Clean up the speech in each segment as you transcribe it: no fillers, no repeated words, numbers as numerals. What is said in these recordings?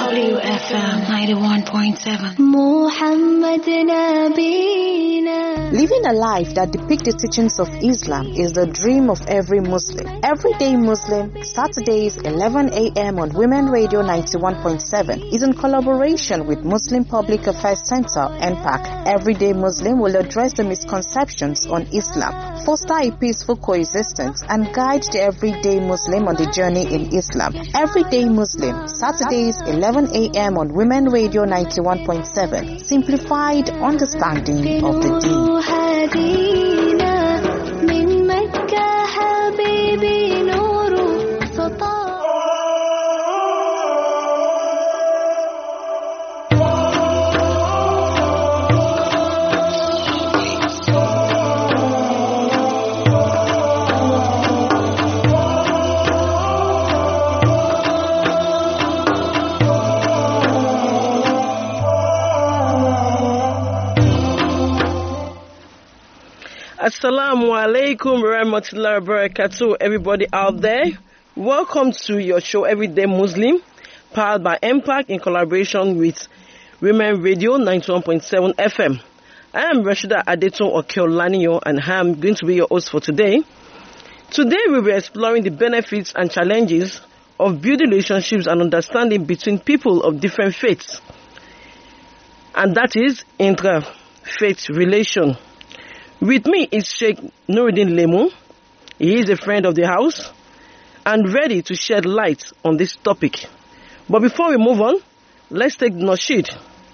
WFM 91.7. محمد نبينا. Living a life that depicts the teachings of Islam is the dream of every Muslim. Everyday Muslim, Saturdays 11 a.m. on Women Radio 91.7 is in collaboration with Muslim Public Affairs Center, NPAC. Everyday Muslim will address the misconceptions on Islam, foster a peaceful coexistence, and guide the everyday Muslim on the journey in Islam. Everyday Muslim, Saturdays 11 a.m. on Women Radio 91.7. Simplified understanding of the deen. من مكة حبيبي نور سطع. Assalamu alaikum warahmatullahi wabarakatuh, everybody out there. Welcome to your show Everyday Muslim, powered by MPAC in collaboration with Women Radio 91.7 FM. I am Rashida Adeton Okeolaniyo and I am going to be your host for today. Today we will be exploring the benefits and challenges of building relationships and understanding between people of different faiths. And that is intra-faith relation. With me is Sheikh Nuruddin Lemu. He is a friend of the house and ready to shed light on this topic. But before we move on, let's take Nasheed.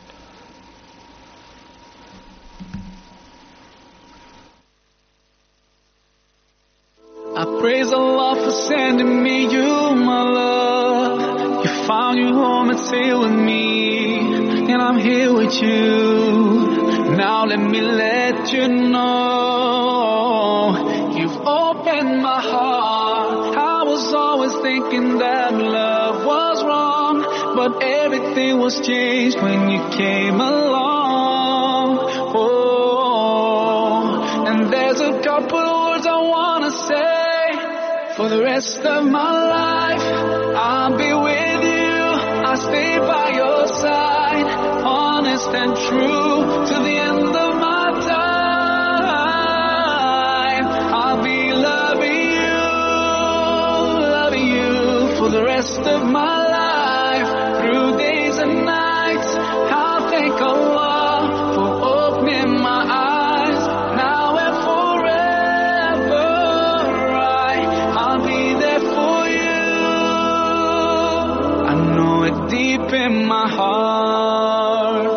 I praise Allah for sending me you, my love. You found your home and stay with me, and I'm here with you. Now let me let you know, you've opened my heart. I was always thinking that love was wrong, but everything was changed when you came along. Oh, and there's a couple words I wanna say. For the rest of my life, I'll be with you. I'll stay by your side, honest and true, to the end of my time. I'll be loving you for the rest of my life, through days and nights. I'll thank Allah for opening my eyes, now and forever. I'll be there for you. I know it deep in my heart.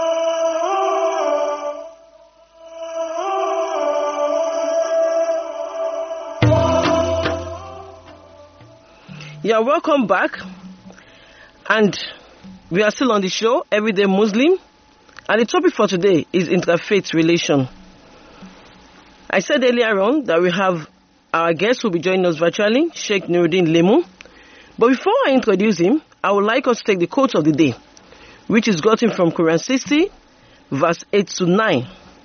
Yeah, welcome back. And we are still on the show, Everyday Muslim. And the topic for today is interfaith relation. I said earlier on that we have our guest who will be joining us virtually, Sheikh Nuruddin Lemu. But before I introduce him, I would like us to take the quote of the day, which is gotten from Quran 60, verse 8 to 9.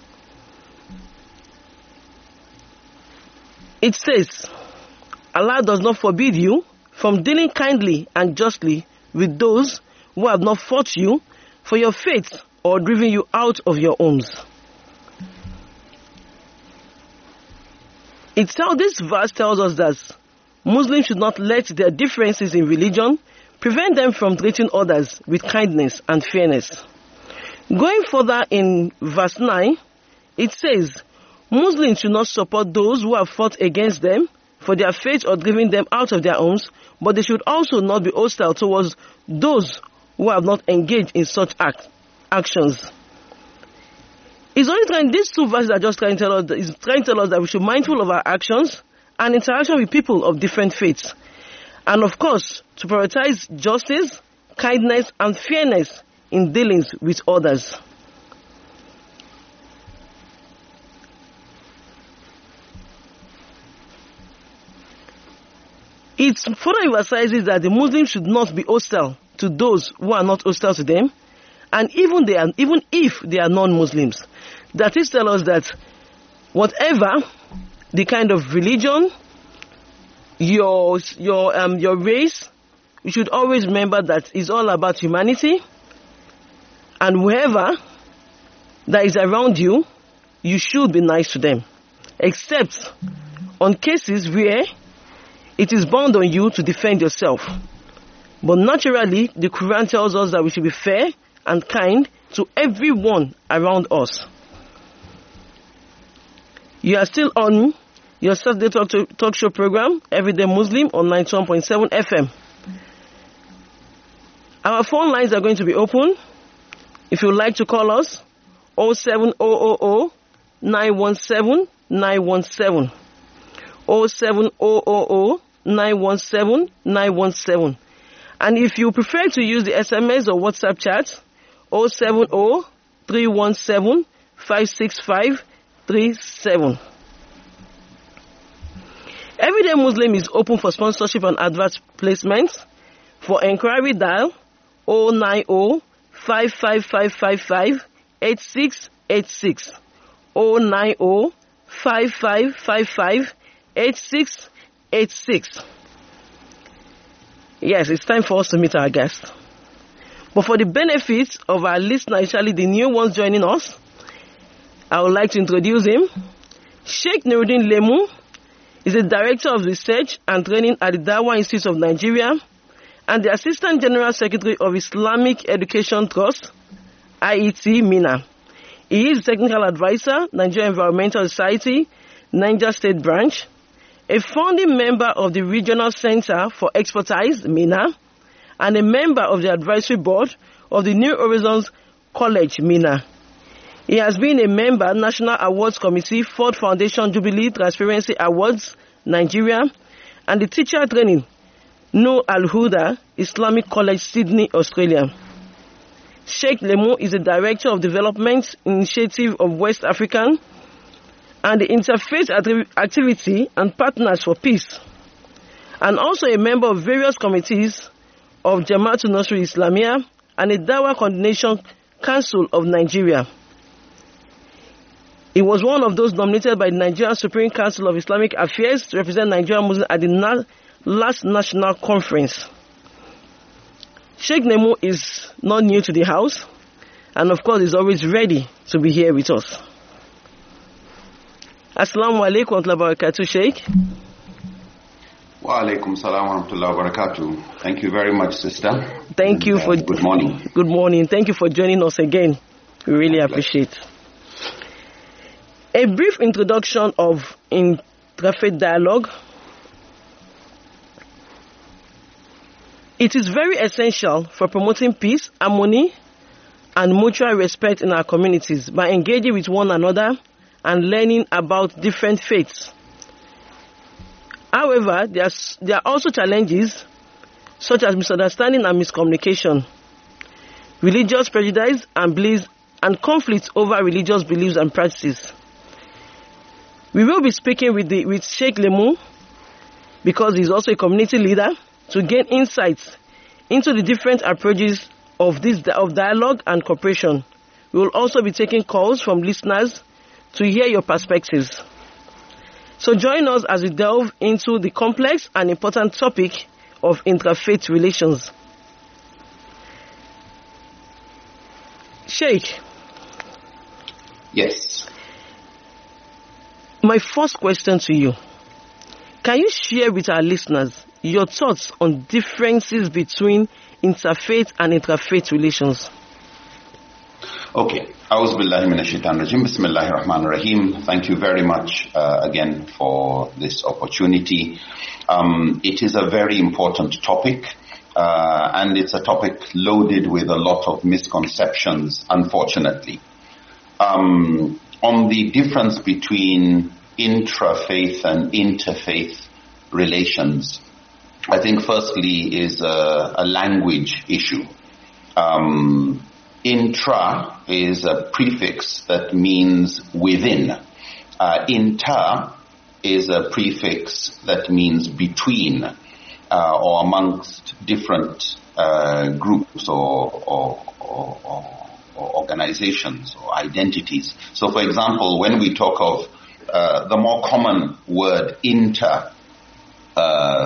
It says, Allah does not forbid you from dealing kindly and justly with those who have not fought you for your faith or driven you out of your homes. This verse tells us that Muslims should not let their differences in religion prevent them from treating others with kindness and fairness. Going further in verse 9, it says, Muslims should not support those who have fought against them for their faith or driven them out of their homes, but they should also not be hostile towards those who have not engaged in such actions. It's only these two verses are just trying to tell us that we should be mindful of our actions and interaction with people of different faiths. And of course, to prioritize justice, kindness, and fairness in dealings with others. It further emphasizes that the Muslims should not be hostile to those who are not hostile to them, and even if they are non-Muslims. That is, tell us that whatever the kind of religion, your race, we should always remember that it's all about humanity, and whoever that is around you, you should be nice to them, except on cases where it is bound on you to defend yourself. But naturally, the Quran tells us that we should be fair and kind to everyone around us. You are still on your Saturday talk show program, Everyday Muslim, on 91.7 FM. Our phone lines are going to be open. If you would like to call us, 07000 917 917. 07000 917 917. And if you prefer to use the SMS or WhatsApp chat, 070 317 565 37. Everyday Muslim is open for sponsorship and advert placements. For inquiry, dial 090 55555 8686. 090 5555 8686. Yes, it's time for us to meet our guest. But for the benefit of our listeners, especially the new ones joining us, I would like to introduce him. Sheikh Nuruddin Lemu is the Director of Research and Training at the Dawah Institute of Nigeria and the Assistant General Secretary of Islamic Education Trust, IET, Mina. He is Technical Advisor, Nigeria Environmental Society, Niger State Branch, a founding member of the Regional Center for Expertise, Mina, and a member of the Advisory Board of the New Horizons College, Mina. He has been a member, National Awards Committee, Ford Foundation Jubilee Transparency Awards, Nigeria, and the Teacher Training, Nur Al-Huda, Islamic College, Sydney, Australia. Sheikh Lemu is the Director of Development Initiative of West African and the Interfaith Activity and Partners for Peace, and also a member of various committees of Jamaatul Nasrul Islamiyah and the Dawah Coordination Council of Nigeria. He was one of those nominated by the Nigerian Supreme Council of Islamic Affairs to represent Nigerian Muslims at the last national conference. Sheikh Lemu is not new to the house, and of course is always ready to be here with us. Assalamu alaikum wa rahmatullahi wa barakatuh, Sheikh. Wa alaikum salam wa rahmatullahi wa barakatuh. Thank you very much, sister. Thank you for good morning. Good morning. Thank you for joining us again. We really appreciate it. A brief introduction of interfaith dialogue. It is very essential for promoting peace, harmony, and mutual respect in our communities by engaging with one another and learning about different faiths. However, there are also challenges such as misunderstanding and miscommunication, religious prejudice and beliefs, and conflicts over religious beliefs and practices. We will be speaking with Sheikh Lemu because he's also a community leader to gain insights into the different approaches of dialogue and cooperation. We will also be taking calls from listeners to hear your perspectives. So join us as we delve into the complex and important topic of interfaith relations. Sheikh. Yes. My first question to you. Can you share with our listeners your thoughts on differences between interfaith and interfaith relations? Okay. A'udhu billahi minash shaitanir rajim. Bismillahir rahmanir rahim. Thank you very much again for this opportunity. It is a very important topic, and it's a topic loaded with a lot of misconceptions, unfortunately. On the difference between intrafaith and interfaith relations, I think firstly is a language issue. Intra is a prefix that means within. Inter is a prefix that means between or amongst different groups or organizations or identities. So, for example, when we talk of the more common word inter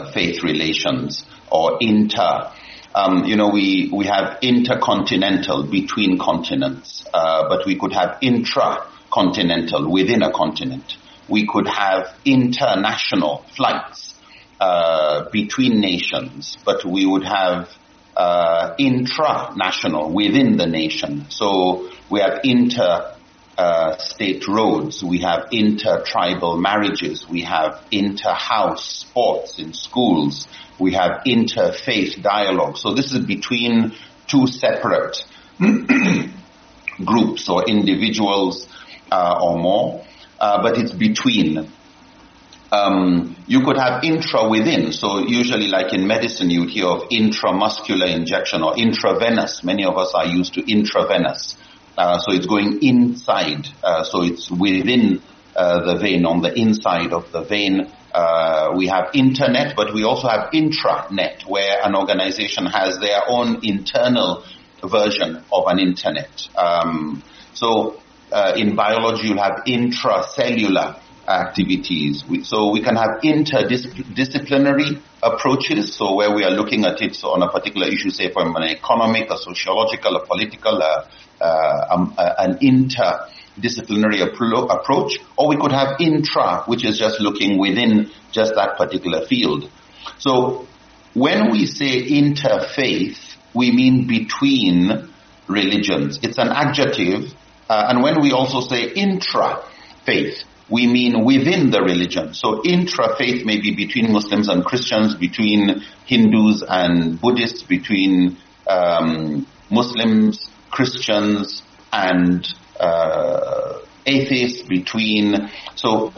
faith relations or inter. We have intercontinental, between continents, but we could have intracontinental, within a continent. We could have international flights between nations, but we would have intranational, within the nation. So we have state roads, we have inter-tribal marriages, we have inter-house sports in schools, we have interfaith dialogue. So this is between two separate groups or individuals or more, but it's between. You could have intra-within, so usually like in medicine you would hear of intramuscular injection or intravenous. Many of us are used to intravenous. So it's going inside, so it's within the vein, on the inside of the vein. We have internet, but we also have intranet, where an organization has their own internal version of an internet. So in biology, you'll have intracellular activities. So we can have interdisciplinary approaches, so where we are looking at it on a particular issue, say from an economic, a sociological, a political, an interdisciplinary approach, or we could have intra, which is just looking within just that particular field. So when we say interfaith, we mean between religions. It's an adjective, and when we also say intra-faith, we mean within the religion. So intra-faith may be between Muslims and Christians, between Hindus and Buddhists, between Muslims, Christians, and atheists, between. So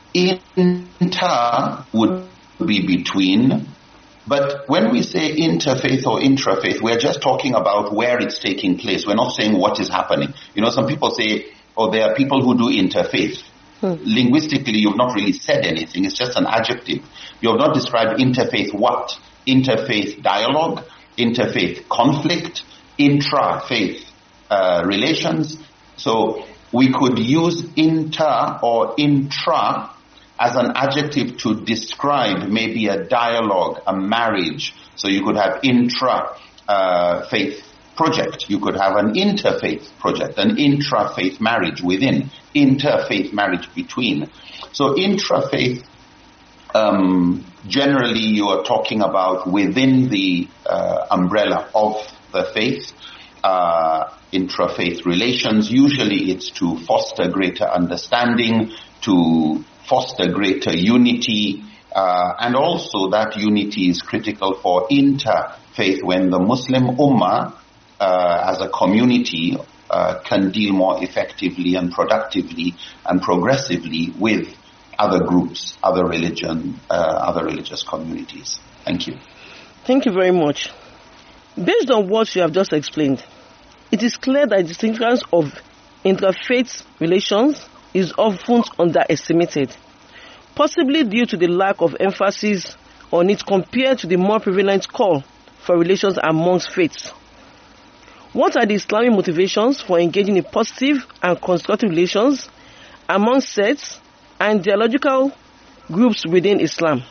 inter would be between. But when we say interfaith or intrafaith, we're just talking about where it's taking place. We're not saying what is happening. Some people say, there are people who do interfaith. Linguistically, you've not really said anything. It's just an adjective. You have not described interfaith what? Interfaith dialogue, interfaith conflict, intra-faith relations. So we could use inter or intra as an adjective to describe maybe a dialogue, a marriage. So you could have intra-faith project. You could have an interfaith project, an intra-faith marriage within, interfaith marriage between. So intra-faith, generally you are talking about within the umbrella of the faith, intra-faith relations. Usually it's to foster greater understanding, to foster greater unity, and also that unity is critical for interfaith when the Muslim Ummah as a community can deal more effectively and productively and progressively with other groups, other religious communities. Thank you. Thank you very much. Based on what you have just explained, it is clear that the significance of interfaith relations is often underestimated, possibly due to the lack of emphasis on it compared to the more prevalent call for relations amongst faiths. What are the Islamic motivations for engaging in positive and constructive relations among sects and theological groups within Islam?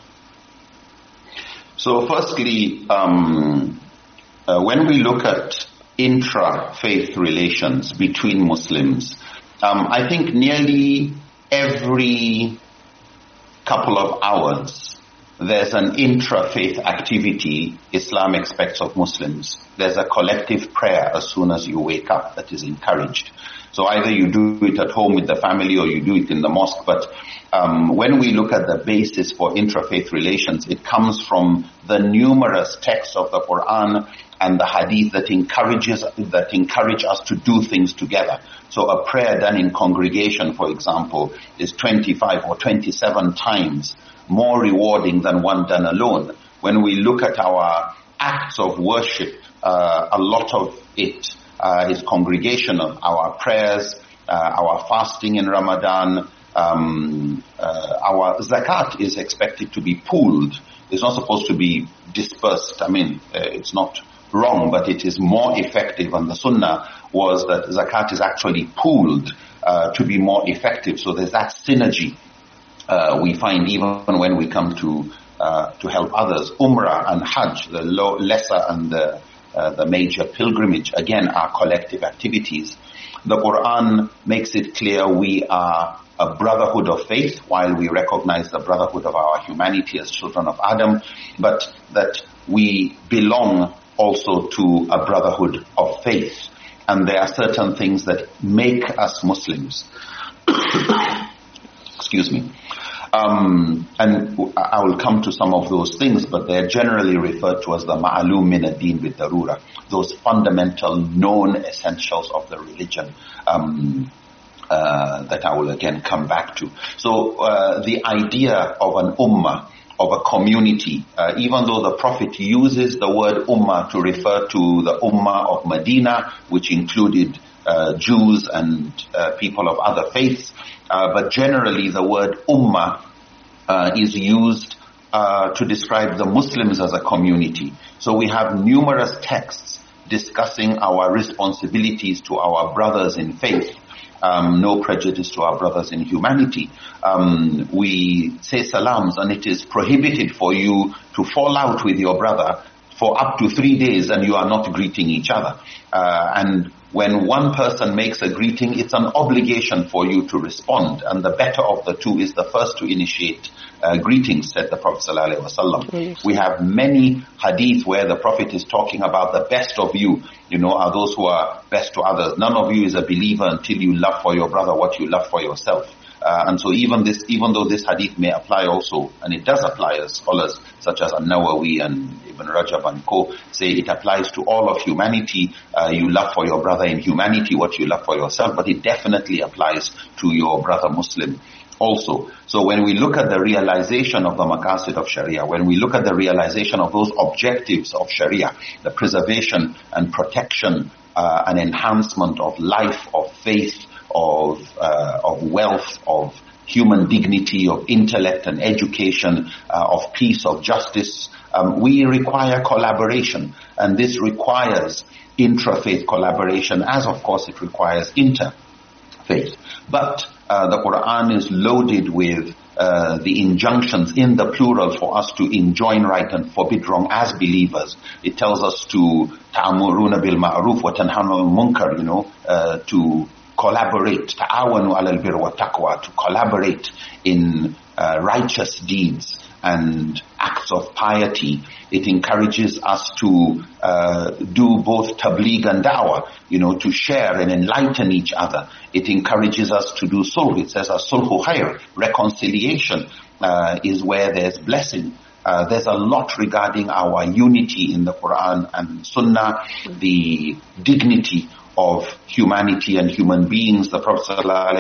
So firstly, when we look at intra-faith relations between Muslims, I think nearly every couple of hours there's an intra-faith activity Islam expects of Muslims. There's a collective prayer as soon as you wake up that is encouraged. So either you do it at home with the family or you do it in the mosque. But when we look at the basis for intra-faith relations, it comes from the numerous texts of the Quran and the Hadith that encourage us to do things together. So a prayer done in congregation, for example, is 25 or 27 times more rewarding than one done alone. When we look at our acts of worship, a lot of it is congregational. Our prayers, our fasting in Ramadan, our zakat is expected to be pooled. It's not supposed to be dispersed. It's not wrong, but it is more effective, and the sunnah was that zakat is actually pooled to be more effective. So there's that synergy we find even when we come to to help others. Umrah and Hajj, the lesser and the major pilgrimage, again, are collective activities. The Quran makes it clear we are a brotherhood of faith, while we recognize the brotherhood of our humanity as children of Adam, but that we belong also to a brotherhood of faith. And there are certain things that make us Muslims. Excuse me. And I will come to some of those things, but they're generally referred to as the ma'alum min ad-din bid-darura, those fundamental known essentials of the religion that I will again come back to. So the idea of an ummah, of a community, even though the Prophet uses the word ummah to refer to the ummah of Medina, which included Jews and people of other faiths, but generally the word ummah is used to describe the Muslims as a community. So we have numerous texts discussing our responsibilities to our brothers in faith. No prejudice to our brothers in humanity. We say salams, and it is prohibited for you to fall out with your brother for up to 3 days and you are not greeting each other. And when one person makes a greeting, it's an obligation for you to respond. And the better of the two is the first to initiate greetings, said the Prophet ﷺ. We have many hadith where the Prophet is talking about the best of you, are those who are best to others. None of you is a believer until you love for your brother what you love for yourself. And so even though this hadith may apply also, and it does apply, as scholars such as An-Nawawi and Ibn Rajab and Co. say it applies to all of humanity. You love for your brother in humanity what you love for yourself, but it definitely applies to your brother Muslim also. So when we look at the realization of the maqasid of Sharia, when we look at the realization of those objectives of Sharia, the preservation and protection and enhancement of life, of faith, of wealth, of human dignity, of intellect and education, of peace, of justice, we require collaboration. And this requires intra-faith collaboration, as of course it requires inter-faith. But the Quran is loaded with the injunctions in the plural for us to enjoin right and forbid wrong as believers. It tells us to ta'amuruna bil ma'ruf wa tanhawna 'anil munkar, to collaborate, ta'awanu 'alal birri wat taqwa, to collaborate in righteous deeds and acts of piety. It encourages us to do both tabligh and da'wah, to share and enlighten each other. It encourages us to do sulh. It says, as-sulhu khair, reconciliation is where there's blessing. There's a lot regarding our unity in the Quran and Sunnah, the dignity of humanity and human beings. The Prophet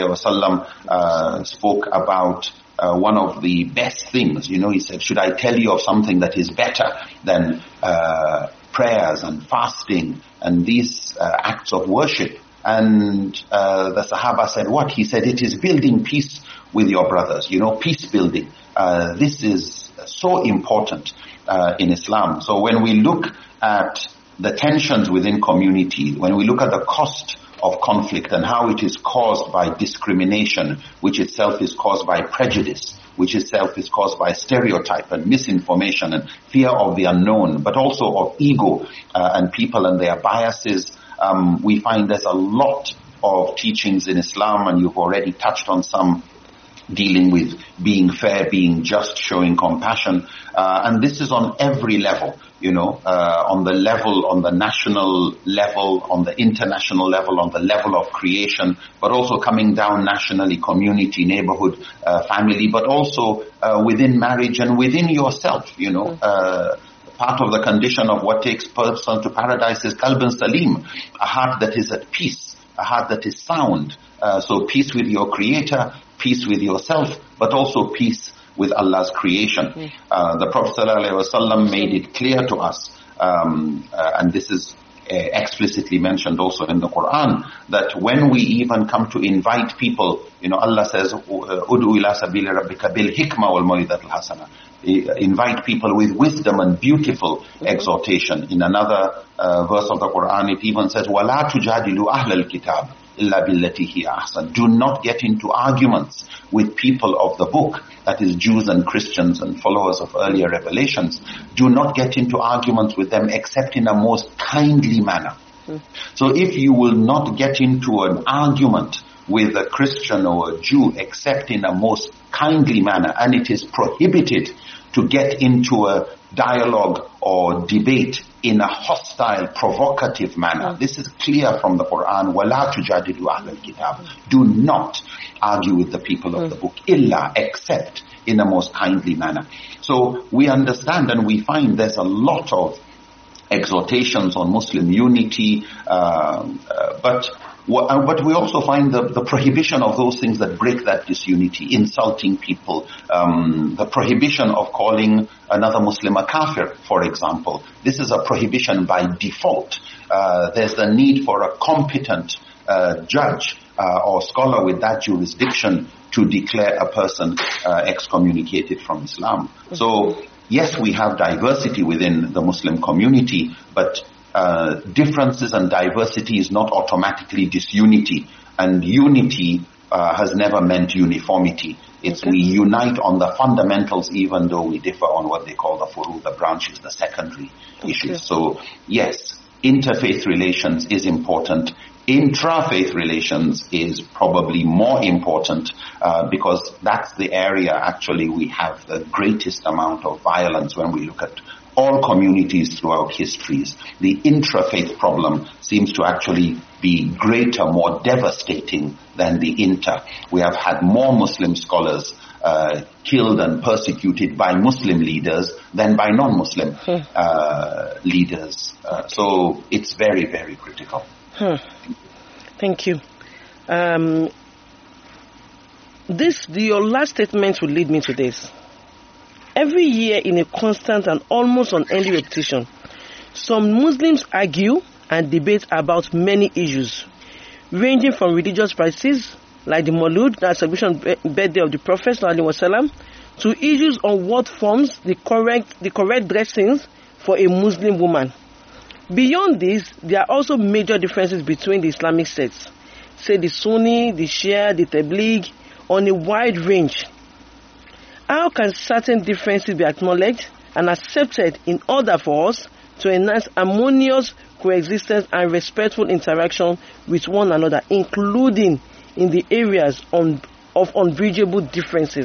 ﷺ spoke about one of the best things. He said, should I tell you of something that is better than prayers and fasting and these acts of worship? And the Sahaba said, what? He said, it is building peace with your brothers, peace building. This is so important in Islam. So when we look at the tensions within community, when we look at the cost of conflict and how it is caused by discrimination, which itself is caused by prejudice, which itself is caused by stereotype and misinformation and fear of the unknown, but also of ego and people and their biases, we find there's a lot of teachings in Islam, and you've already touched on some, dealing with being fair, being just, showing compassion. And this is on every level, on the level, on the national level, on the international level, on the level of creation, but also coming down nationally, community, neighborhood, family, but also within marriage and within yourself, part of the condition of what takes person to paradise is qalbun salim, a heart that is at peace, a heart that is sound. So peace with your creator, peace with yourself, but also peace with Allah's creation. The Prophet ﷺ made it clear to us, and this is explicitly mentioned also in the Quran, that when we even come to invite people, Allah says, Ud'u ila sabili rabbika bil hikma wal maw'izatil hasana. Invite people with wisdom and beautiful exhortation. In another verse of the Quran, it even says, وَلَا تُجَادِلُوا أَهْلَ الْكِتَابِ إِلَّا بِالَّتِي هِيَ أَحْسَنُ. Do not get into arguments with people of the book, that is Jews and Christians and followers of earlier revelations. Do not get into arguments with them except in a most kindly manner. So if you will not get into an argument with a Christian or a Jew except in a most kindly manner, and it is prohibited to get into a dialogue or debate in a hostile, provocative manner. This is clear from the Quran. وَلَا تُجَادِلُوا أَهْلَ الْكِتَابِ. Do not argue with the people of the book, illa, except in a most kindly manner. So we understand and we find there's a lot of exhortations on Muslim unity, but we also find the prohibition of those things that break that disunity, insulting people, the prohibition of calling another Muslim a kafir, for example. This is a prohibition by default. There's the need for a competent judge or scholar with that jurisdiction to declare a person excommunicated from Islam. So, yes, we have diversity within the Muslim community, but differences and diversity is not automatically disunity, and unity has never meant uniformity. It's we unite on the fundamentals even though we differ on what they call the furu, the branches, the secondary issues. So yes, interfaith relations is important. Intra-faith relations is probably more important because that's the area actually we have the greatest amount of violence when we look at all communities throughout histories. The intra-faith problem seems to actually be greater, more devastating than the inter. We have had more Muslim scholars killed and persecuted by Muslim leaders than by non-Muslim leaders. So it's very, very critical. Thank you. Your last statement will lead me to this. Every year, in a constant and almost unending repetition, some Muslims argue and debate about many issues, ranging from religious practices like the Maulud, the celebration birthday of the Prophet ﷺ, to issues on what forms the correct dressings for a Muslim woman. Beyond this, there are also major differences between the Islamic sects, say the Sunni, the Shia, the Tabligh, on a wide range. How can certain differences be acknowledged and accepted in order for us to enhance harmonious coexistence and respectful interaction with one another, including in the areas of unbridgeable differences?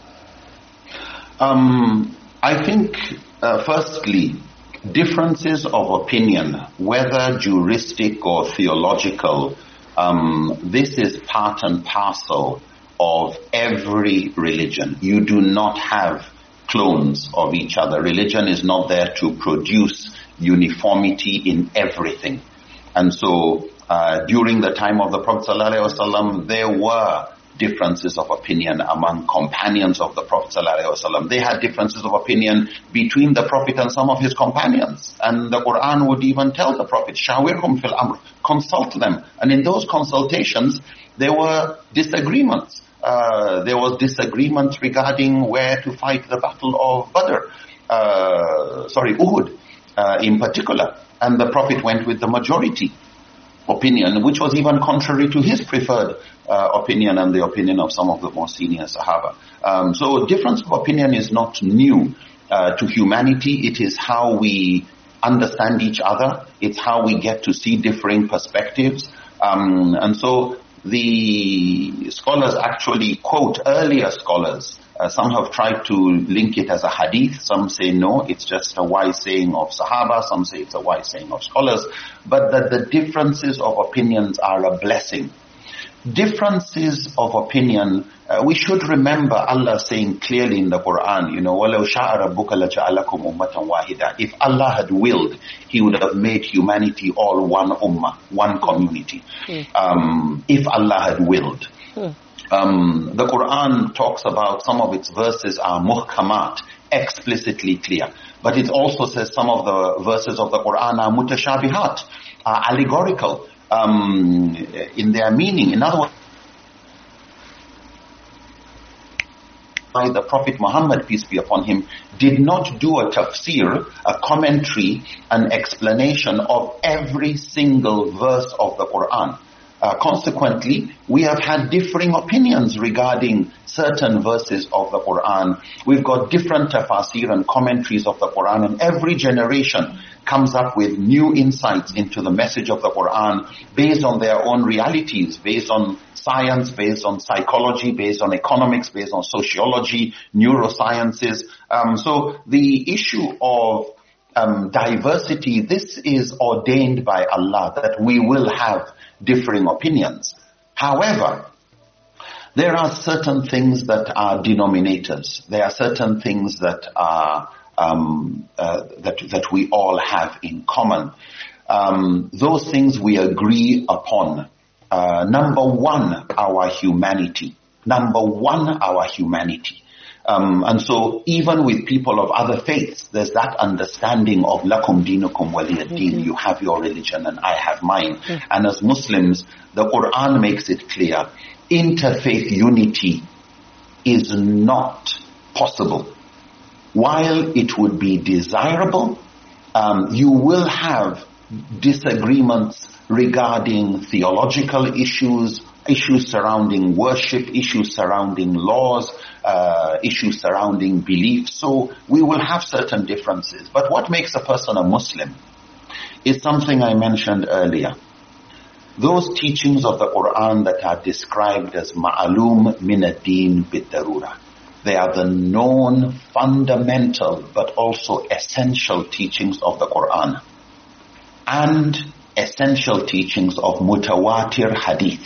I think, firstly, differences of opinion, whether juristic or theological, this is part and parcel of every religion. You do not have clones of each other. Religion is not there to produce uniformity in everything. And so during the time of the Prophet ﷺ, there were differences of opinion among companions of the Prophet ﷺ. They had differences of opinion between the Prophet and some of his companions. And the Quran would even tell the Prophet, "Shawirhum fil amr," consult them. And in those consultations, there were disagreements. There was disagreement regarding where to fight the battle of Uhud in particular. And the Prophet went with the majority opinion, which was even contrary to his preferred opinion and the opinion of some of the more senior Sahaba. So difference of opinion is not new to humanity. It is how we understand each other. It's how we get to see differing perspectives. And so the scholars actually quote earlier scholars. Some have tried to link it as a hadith. Some say no, it's just a wise saying of Sahaba. Some say it's a wise saying of scholars. But that the differences of opinions are a blessing. Differences of opinion, we should remember Allah saying clearly in the Quran, وَلَوْ شَاءَ رَبُّكَ لَجَعَلَكُمْ أُمَّةً وَاحِدًا. If Allah had willed, He would have made humanity all one ummah, one community. If Allah had willed. The Quran talks about some of its verses are muhkamat, explicitly clear. But it also says some of the verses of the Quran are mutashabihat, are allegorical in their meaning. In other words, the Prophet Muhammad, peace be upon him, did not do a tafsir, a commentary, an explanation of every single verse of the Quran. Consequently, we have had differing opinions regarding certain verses of the Quran. We've got different tafsir and commentaries of the Quran, and every generation comes up with new insights into the message of the Quran based on their own realities, based on science, based on psychology, based on economics, based on sociology, neurosciences. So the issue of diversity, this is ordained by Allah, that we will have differing opinions. However, there are certain things that are denominators. There are certain things that are that we all have in common. Those things we agree upon. Number one, our humanity. Number one, our humanity. And so even with people of other faiths, there's that understanding of lakum dinukum waliyad-din. You have your religion and I have mine. And as Muslims, the Quran makes it clear, interfaith unity is not possible. While it would be desirable, you will have disagreements regarding theological issues, issues surrounding worship, issues surrounding laws, issues surrounding beliefs. So we will have certain differences. But what makes a person a Muslim is something I mentioned earlier. Those teachings of the Quran that are described as ma'alum min ad-din bid-darura. They are the known, fundamental, but also essential teachings of the Quran. And essential teachings of mutawatir hadith.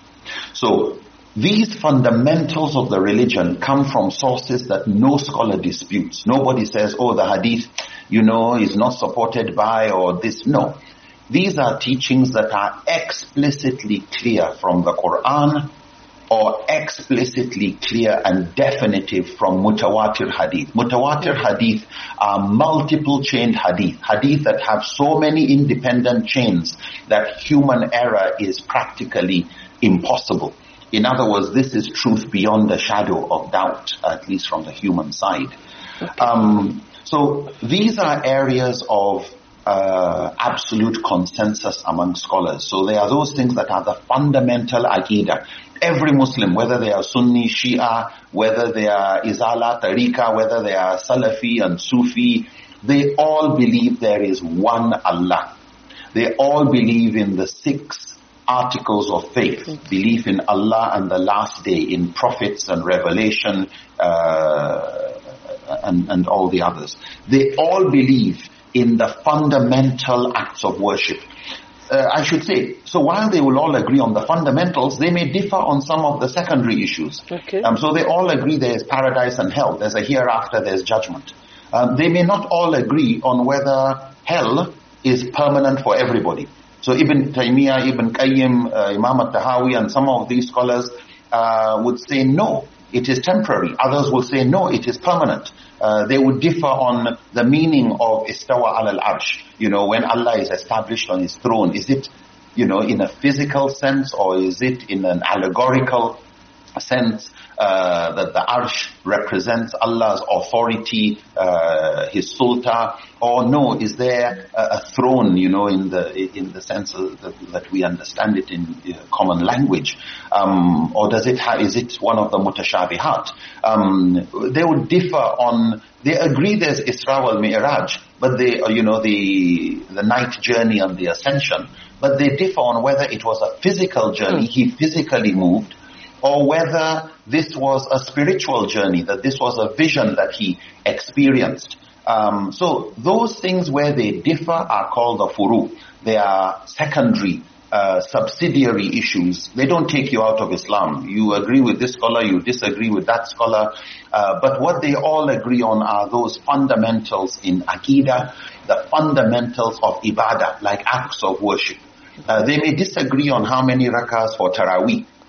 So, these fundamentals of the religion come from sources that no scholar disputes. Nobody says, oh, the hadith, is not supported by or this. No. These are teachings that are explicitly clear from the Quran or explicitly clear and definitive from mutawatir hadith. Mutawatir hadith are multiple chained hadith. Hadith that have so many independent chains that human error is practically impossible. In other words, this is truth beyond a shadow of doubt, at least from the human side. Okay. So these are areas of absolute consensus among scholars. So they are those things that are the fundamental aqidah. Every Muslim, whether they are Sunni, Shia, whether they are Izala, Tariqa, whether they are Salafi and Sufi, they all believe there is one Allah. They all believe in the 6 articles of faith, belief in Allah and the last day, in prophets and revelation, and all the others. They all believe in the fundamental acts of worship. I should say, so while they will all agree on the fundamentals, they may differ on some of the secondary issues. Okay. So they all agree there is paradise and hell, there's a hereafter, there's judgment. They may not all agree on whether hell is permanent for everybody. So Ibn Taymiyyah, Ibn Qayyim, Imam al-Tahawi and some of these scholars would say no, it is temporary. Others will say no, it is permanent. They would differ on the meaning of istawa al-arsh. When Allah is established on his throne, is it, in a physical sense, or is it in an allegorical sense, that the arsh represents Allah's authority, his sulta, or no, is there a throne, in the sense that we understand it in common language, or is it one of the mutashabihat? They would differ on. They agree there's Isra wal Mi'raj, but the night journey and the ascension, but they differ on whether it was a physical journey, he physically moved, or whether this was a spiritual journey, that this was a vision that he experienced. So those things where they differ are called the furu. They are secondary, subsidiary issues. They don't take you out of Islam. You agree with this scholar, you disagree with that scholar. But what they all agree on are those fundamentals in Aqidah, the fundamentals of Ibadah, like acts of worship. They may disagree on how many rakahs for Taraweeh.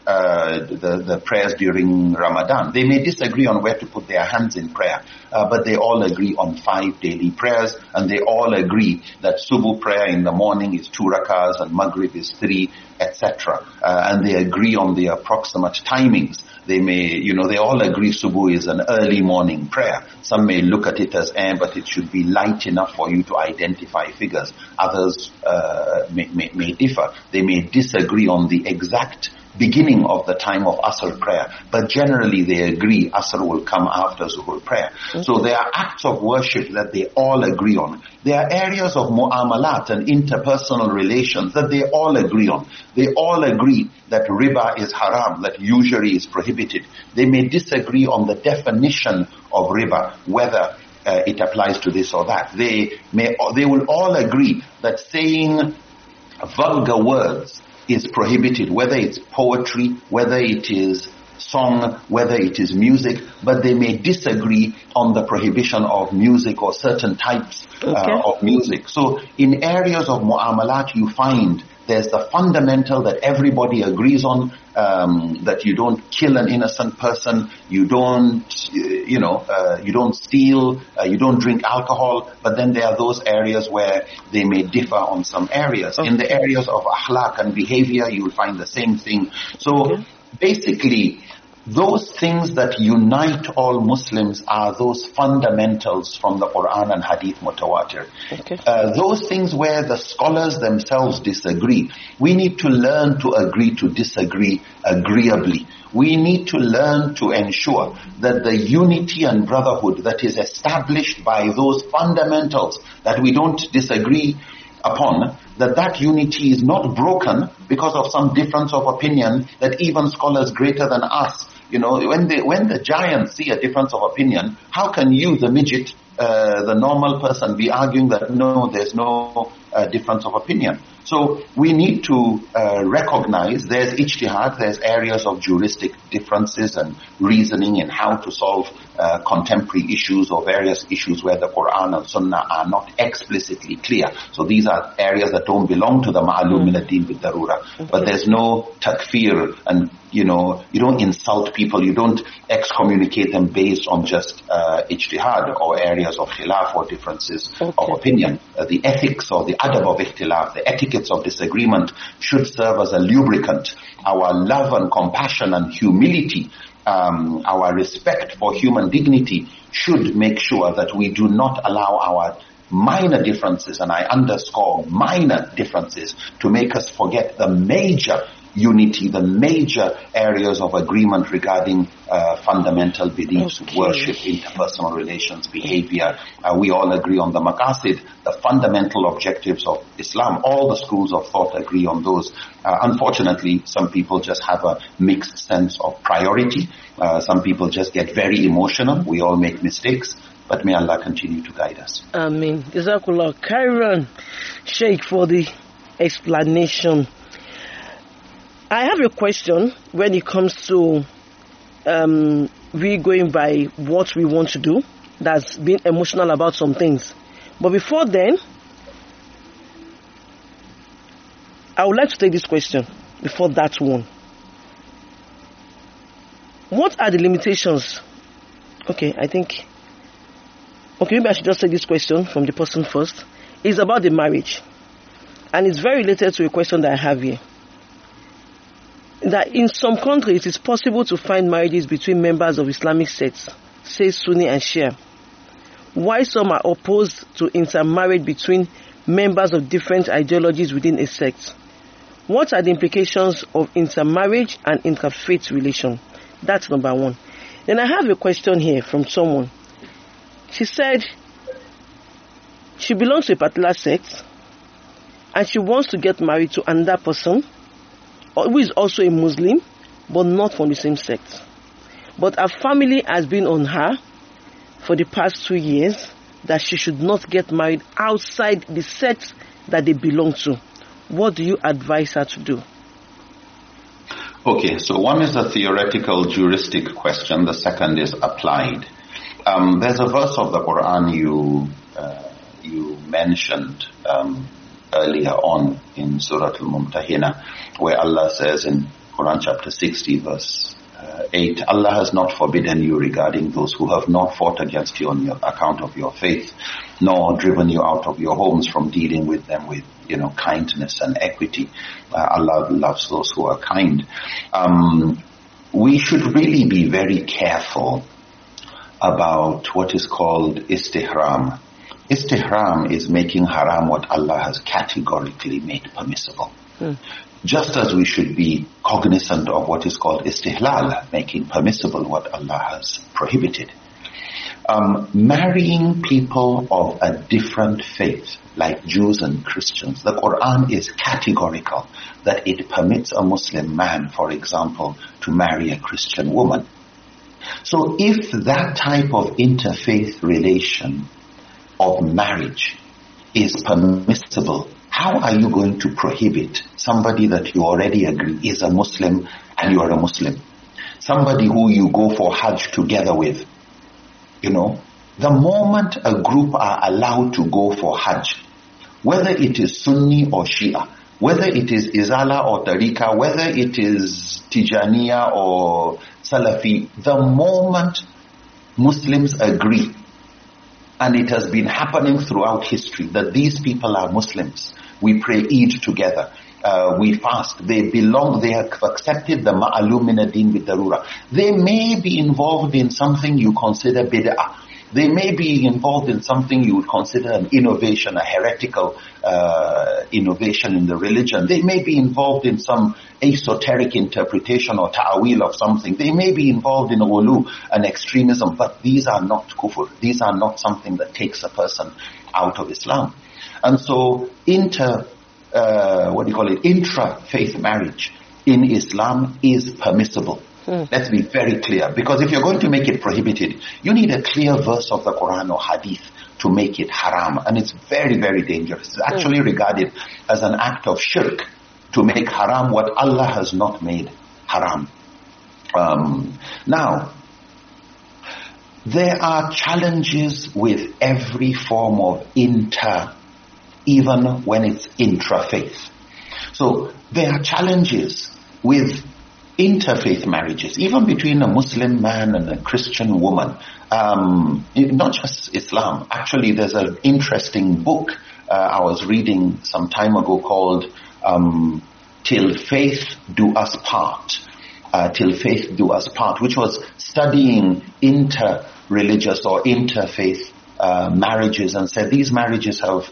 the prayers during Ramadan. They may disagree on where to put their hands in prayer, but they all agree on 5 daily prayers, and they all agree that Subuh prayer in the morning is 2 rakahs and Maghrib is 3, etc. And they agree on the approximate timings. They may, they all agree Subuh is an early morning prayer. Some may look at it as but it should be light enough for you to identify figures. Others may differ. They may disagree on the exact beginning of the time of Asr prayer, but generally they agree Asr will come after Zuhur prayer. So there are acts of worship that they all agree on. There are areas of mu'amalat and interpersonal relations that they all agree on. They all agree that riba is haram, that usury is prohibited. They may disagree on the definition of riba, whether it applies to this or that. They will all agree that saying vulgar words is prohibited, whether it's poetry, whether it is song, whether it is music, but they may disagree on the prohibition of music or certain types of music. So in areas of mu'amalat, you find there's the fundamental that everybody agrees on, that you don't kill an innocent person, you don't steal, you don't drink alcohol, but then there are those areas where they may differ on some areas. In the areas of akhlaq and behavior, you will find the same thing. So basically, those things that unite all Muslims are those fundamentals from the Quran and Hadith Mutawatir. Those things where the scholars themselves disagree, we need to learn to agree to disagree agreeably. We need to learn to ensure that the unity and brotherhood that is established by those fundamentals that we don't disagree upon, that unity is not broken because of some difference of opinion that even scholars greater than us, when the giants see a difference of opinion, how can you, the midget, the normal person, be arguing that no, there's no difference of opinion? So we need to recognize there's ijtihad, there's areas of juristic differences and reasoning in how to solve contemporary issues or various issues where the Quran and Sunnah are not explicitly clear. So these are areas that don't belong to the ma'alum min ad-din bid-darura. But there's no takfir, and you don't insult people, you don't excommunicate them based on just ijtihad or areas of khilaf or differences of opinion. The ethics or the adab of ikhtilaf, the etiquettes of disagreement should serve as a lubricant. Our love and compassion and humility, our respect for human dignity should make sure that we do not allow our minor differences, and I underscore minor differences, to make us forget the major unity, the major areas of agreement regarding fundamental beliefs, worship, interpersonal relations, behavior. We all agree on the maqasid, the fundamental objectives of Islam. All the schools of thought agree on those. Unfortunately, some people just have a mixed sense of priority. Some people just get very emotional. We all make mistakes. But may Allah continue to guide us. Ameen. Jazakallah khairan, Sheikh, for the explanation. I have a question when it comes to we going by what we want to do. That's being emotional about some things. But before then, I would like to take this question before that one. What are the limitations? Maybe I should just take this question from the person first. It's about the marriage. And it's very related to a question that I have here. That in some countries it is possible to find marriages between members of Islamic sects, say Sunni and Shia. Why some are opposed to intermarriage between members of different ideologies within a sect? What are the implications of intermarriage and interfaith relation? That's number one. Then I have a question here from someone. She said she belongs to a particular sect and she wants to get married to another person who is also a Muslim but not from the same sect. But her family has been on her for the past 2 years that she should not get married outside the sect that they belong to. What do you advise her to do? Okay, so one is a theoretical juristic question, the second is applied. There's a verse of the Quran you mentioned earlier on in Surah Al-Mumtahina, where Allah says in Quran chapter 60 verse 8, Allah has not forbidden you regarding those who have not fought against you on your account of your faith, nor driven you out of your homes from dealing with them with, kindness and equity. Allah loves those who are kind. We should really be very careful about what is called istihram. Istihram is making haram what Allah has categorically made permissible. Just as we should be cognizant of what is called istihlal, making permissible what Allah has prohibited. Marrying people of a different faith, like Jews and Christians, the Quran is categorical that it permits a Muslim man, for example, to marry a Christian woman. So if that type of interfaith relation of marriage is permissible, how are you going to prohibit somebody that you already agree is a Muslim and you are a Muslim? Somebody who you go for Hajj together with. The moment a group are allowed to go for Hajj, whether it is Sunni or Shia, whether it is Izala or Tariqa, whether it is Tijaniya or Salafi, the moment Muslims agree, and it has been happening throughout history, that these people are Muslims, we pray Eid together, we fast, they have accepted the ma'alum min ad-din bid-darura. They may be involved in something you consider bid'ah. They may be involved in something you would consider an innovation, a heretical innovation in the religion. They may be involved in some esoteric interpretation or ta'awil of something. They may be involved in ghulu and extremism, but these are not kufr. These are not something that takes a person out of Islam. And so intra-faith marriage in Islam is permissible. Let's be very clear, because if you're going to make it prohibited, you need a clear verse of the Quran or hadith to make it haram, and it's very, very dangerous. It's actually regarded as an act of shirk to make haram what Allah has not made haram. Now, there are challenges with every form of even when it's intra-faith. So there are challenges with interfaith marriages, even between a Muslim man and a Christian woman. Not just Islam. Actually, there's an interesting book I was reading some time ago called Till Faith Do Us Part. Till Faith Do Us Part, which was studying inter-religious or interfaith marriages, and said these marriages have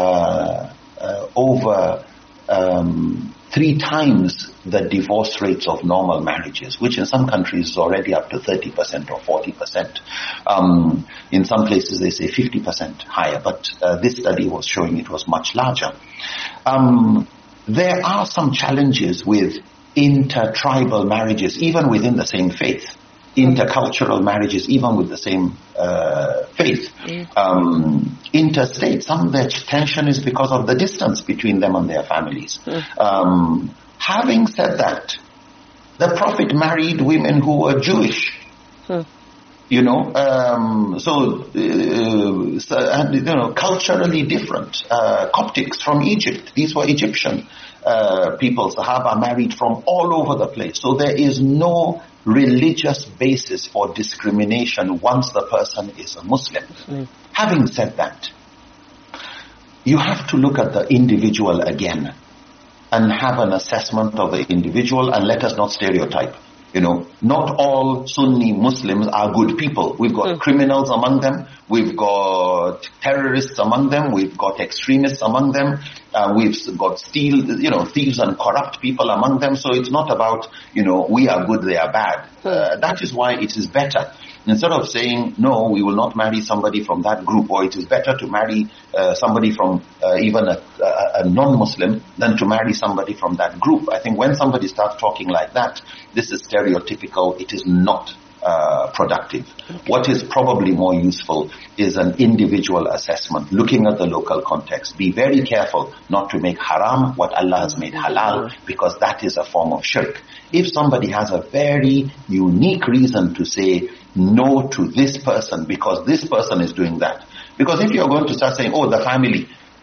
over 3 times the divorce rates of normal marriages, which in some countries is already up to 30% or 40%. In some places they say 50% higher, but this study was showing it was much larger. There are some challenges with intertribal marriages, even within the same faith. Intercultural marriages, even with the same faith. Interstate, some of their tension is because of the distance between them and their families. Having said that, the Prophet married women who were Jewish. Culturally different. Coptics from Egypt. These were Egyptian people. Sahaba married from all over the place. So there is no religious basis for discrimination once the person is a Muslim. Having said that, you have to look at the individual again and have an assessment of the individual, and let us not stereotype. Not all Sunni Muslims are good people. We've got criminals among them. We've got terrorists among them. We've got extremists among them. We've got thieves and corrupt people among them. So it's not about, we are good, they are bad. That is why it is better. Instead of saying, no, we will not marry somebody from that group, or it is better to marry somebody from even a non-Muslim than to marry somebody from that group. I think when somebody starts talking like that, this is stereotypical. It is not productive. What is probably more useful is an individual assessment, looking at the local context. Be very careful not to make haram what Allah has made halal, because that is a form of shirk. If somebody has a very unique reason to say no to this person because this person is doing that, because if you're going to start saying, the family,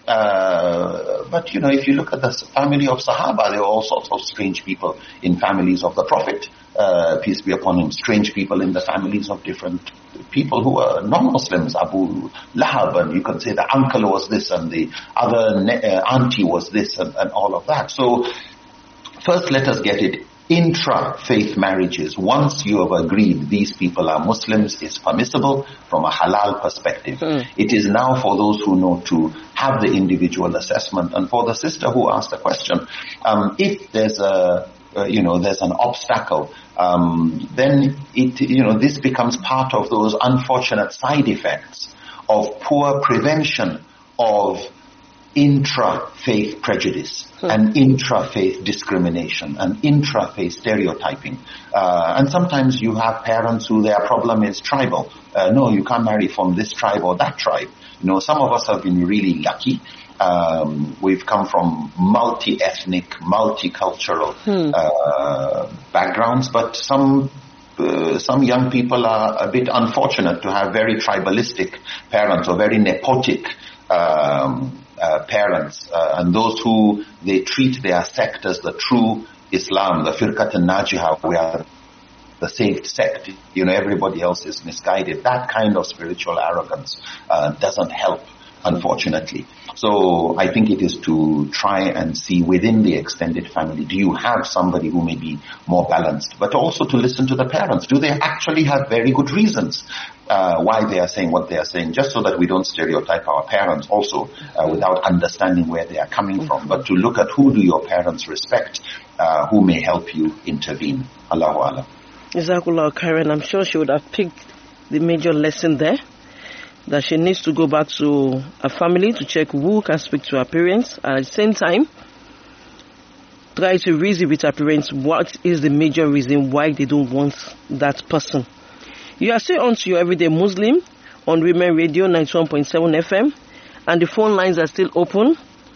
But if you look at the family of Sahaba, there were all sorts of strange people in families of the Prophet, peace be upon him, strange people in the families of different people who were non-Muslims. Abu Lahab, and you can say the uncle was this and the other auntie was this and all of that. So first let us get it. Intra-faith marriages, once you have agreed these people are Muslims, is permissible from a halal perspective. It is now for those who know to have the individual assessment. And for the sister who asked the question, if there's there's an obstacle, then this becomes part of those unfortunate side effects of poor prevention of intra-faith prejudice and intra-faith discrimination and intra-faith stereotyping. And sometimes you have parents who their problem is tribal. No, you can't marry from this tribe or that tribe. Some of us have been really lucky. We've come from multi-ethnic, multicultural backgrounds, but some young people are a bit unfortunate to have very tribalistic parents or very nepotic parents, and those who they treat their sect as the true Islam, the Firqat al-Najiha, we are the saved sect. Everybody else is misguided. That kind of spiritual arrogance doesn't help, unfortunately. So I think it is to try and see within the extended family, do you have somebody who may be more balanced? But also to listen to the parents. Do they actually have very good reasons why they are saying what they are saying? Just so that we don't stereotype our parents also without understanding where they are coming from. But to look at who do your parents respect, who may help you intervene. Allahu Alam. Jazakallah Karen, I'm sure she would have picked the major lesson there, that she needs to go back to her family to check who can speak to her parents. At the same time, try to reason with her parents what is the major reason why they don't want that person. You are still on to your Everyday Muslim on Women Radio 91.7 FM, and the phone lines are still open.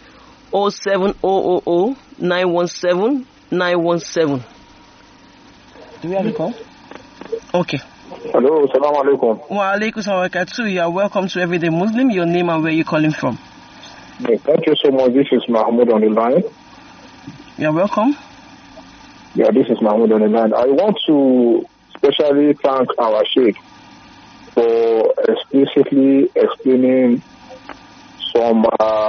07000 917 917. Do we have a call? Okay. Hello, Assalamu alaikum. Wa alaikum salam. You are welcome to Everyday Muslim. Your name and where you calling from? Thank you so much. This is Mahmoud on the line. You are welcome. Yeah, this is Mahmoud on the line. I want to especially thank our Sheikh for explicitly explaining some,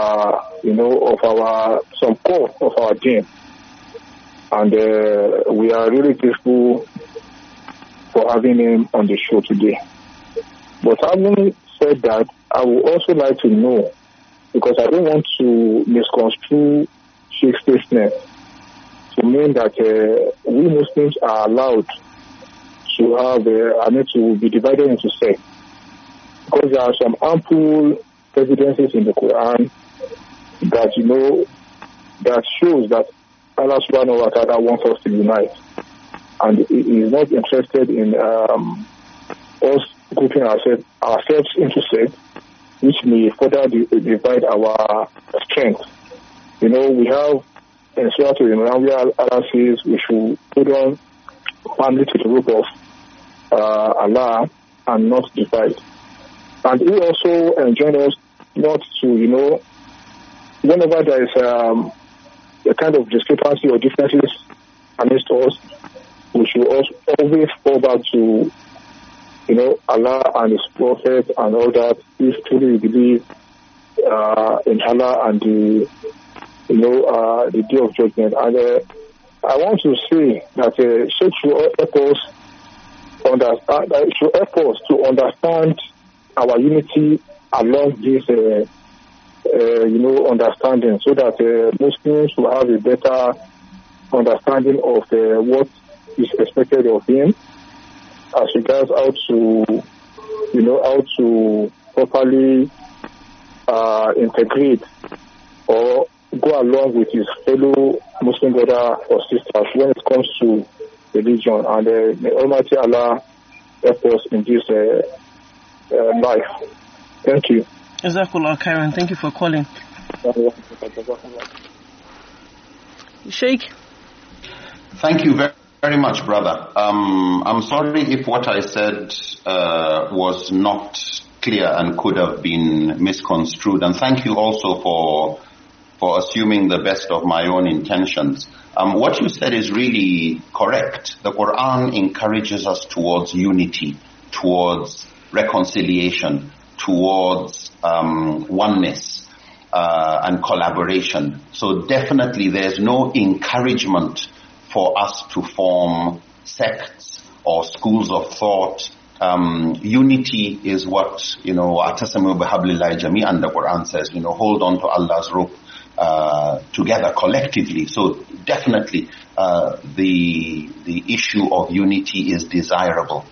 some core of our deen. And we are really grateful for having him on the show today. But having said that, I would also like to know, because I don't want to misconstrue Sheikh's statement to mean that we Muslims are allowed to have, to be divided into sects. Because there are some ample evidences in the Quran that, that shows that Allah subhanahu wa ta'ala wants us to unite. And he is not interested in us grouping ourselves into sects, which may further divide our strength. We have in Surah Al-Imran where Allah says we should put on family to the rope of Allah and not divide. And he also enjoined us not to, whenever there is a kind of discrepancy or differences amidst us, we should always fall back to, Allah and His Prophet and all that, if truly we believe in Allah and the Day of Judgment. And I want to say that Sheikh should help us to understand our unity along this, understanding, so that Muslims will have a better understanding of what is expected of him as regards how to properly integrate or go along with his fellow Muslim brother or sisters when it comes to religion. And may Almighty Allah help us in this life. Thank you. Jazakallah Karen, thank you for calling. Sheikh. Thank you very much, brother. I'm sorry if what I said was not clear and could have been misconstrued. And thank you also for assuming the best of my own intentions. What you said is really correct. The Quran encourages us towards unity, towards reconciliation, towards oneness and collaboration. So definitely there's no encouragement for us to form sects or schools of thought. Unity is what, atasimu bihablillahi jami'an, the Quran says, hold on to Allah's rope together collectively. So definitely the issue of unity is desirable.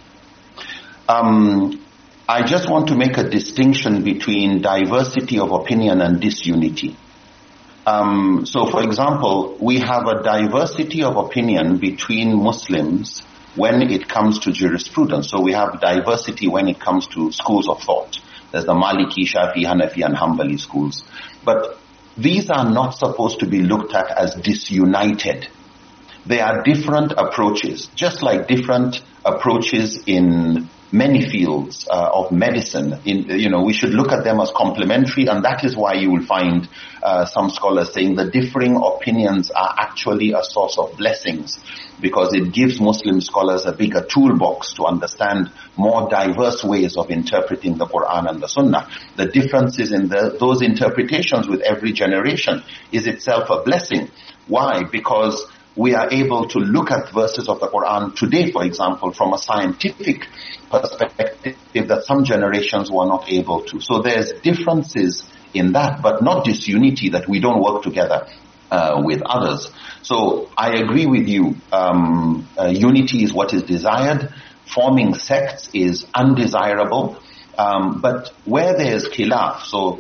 I just want to make a distinction between diversity of opinion and disunity. So for example, we have a diversity of opinion between Muslims when it comes to jurisprudence. So we have diversity when it comes to schools of thought. There's the Maliki, Shafi, Hanafi and Hanbali schools. But these are not supposed to be looked at as disunited. They are different approaches, just like different approaches in many fields of medicine. We should look at them as complementary, and that is why you will find some scholars saying the differing opinions are actually a source of blessings, because it gives Muslim scholars a bigger toolbox to understand more diverse ways of interpreting the Quran and the Sunnah. The differences in those interpretations with every generation is itself a blessing. Why? Because we are able to look at verses of the Quran today, for example, from a scientific perspective that some generations were not able to. So there's differences in that, but not disunity, that we don't work together with others. So I agree with you. Unity is what is desired. Forming sects is undesirable. But where there is khilaf, so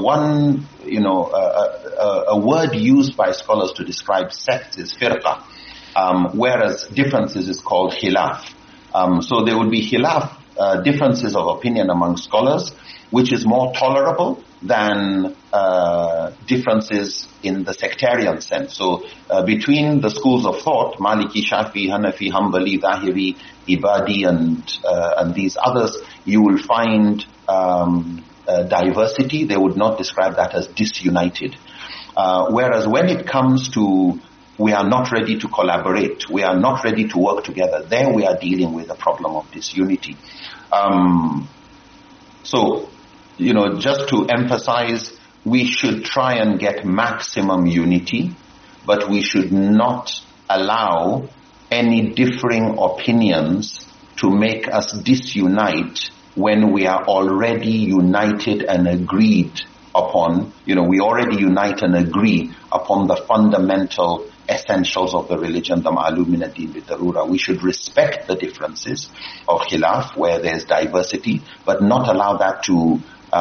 a word used by scholars to describe sects is firqa, whereas differences is called khilaf. So there would be khilaf, differences of opinion among scholars, which is more tolerable than differences in the sectarian sense. So between the schools of thought, Maliki, Shafi, Hanafi, Hanbali, Zahiri, Ibadi, and these others, you will find diversity. They would not describe that as disunited. Whereas when it comes to we are not ready to collaborate, we are not ready to work together, there we are dealing with a problem of disunity. So, just to emphasize, we should try and get maximum unity, but we should not allow any differing opinions to make us disunite when we are already united and agreed upon, we already unite and agree upon the fundamental essentials of the religion, the ma'lum min ad-din bi-darura. We should respect the differences of khilaf where there's diversity, but not allow that to